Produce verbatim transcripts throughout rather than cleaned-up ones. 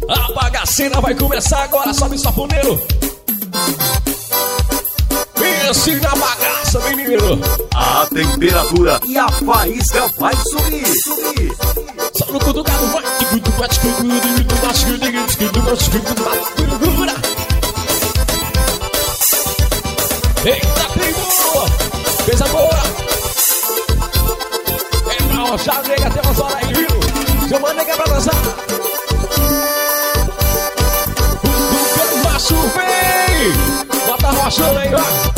A bagaceira vai começar agora, sobe saponeiro. Ensina a bagaça, menino. A temperatura e a faísca vai subir, subir. Só no cutucado vai. Eita, primo! Coisa boa! É não, já nega até umas horas aí, viu? Chama a nega pra dançar. O macho vem! Bota a rocha aí, ó.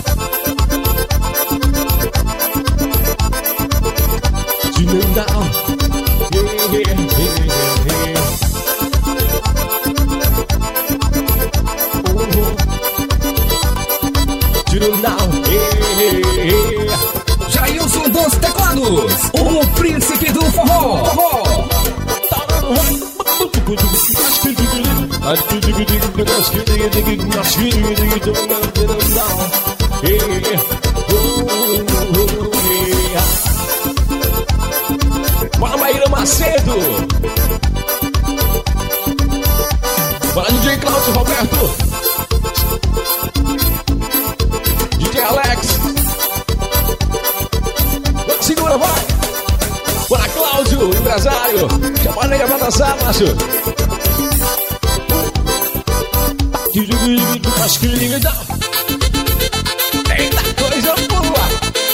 De não dar. Yeah, yeah, yeah, yeah. De não dar. Yeah, yeah. Jailson dos teclados, o príncipe do forró. forró. Bora, Maíra Macedo. Bora, D J Cláudio Roberto. D J Alex. Segura, vai. Bora, Cláudio, empresário. Chama a nega pra dançar, macho. Eita, coisa boa.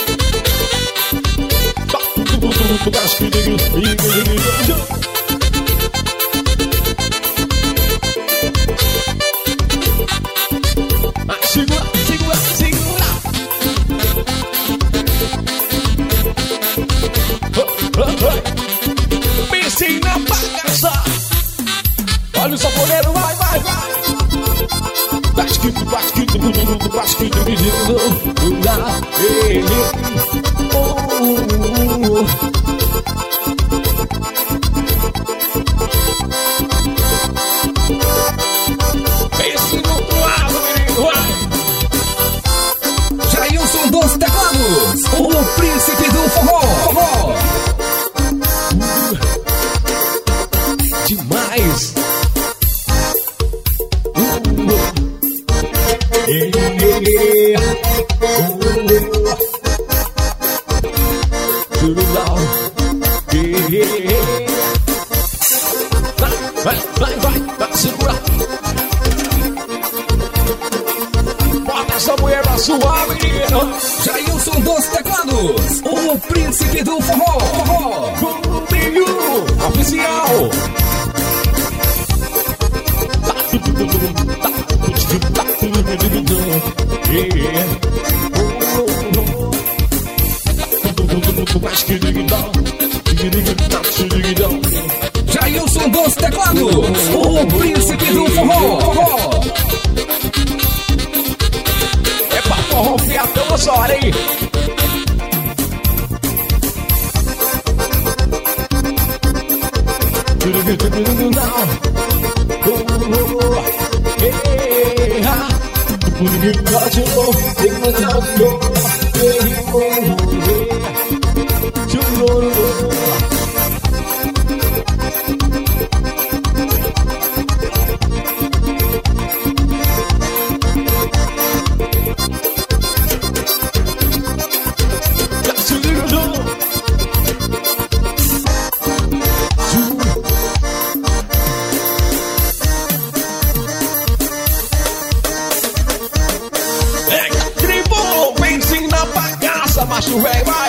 Segura, segura, segura. Pense na bagaça. Olha o saponeiro, vai, vai, vai. Basquito, basquito, basquito, basquito, esse no lado, menino, vai. Jailson dos teclados, o príncipe do forró. forró. Demais. Vai, vai, vai, vai, segura. Bota essa mulher pra suar, menino. Jailson dos teclados, o príncipe do forró. forró. Bombinho oficial. Jailson dos teclados, o príncipe do forró. forró. É pra forró fiatão a hora, hein? Macho velho, vai!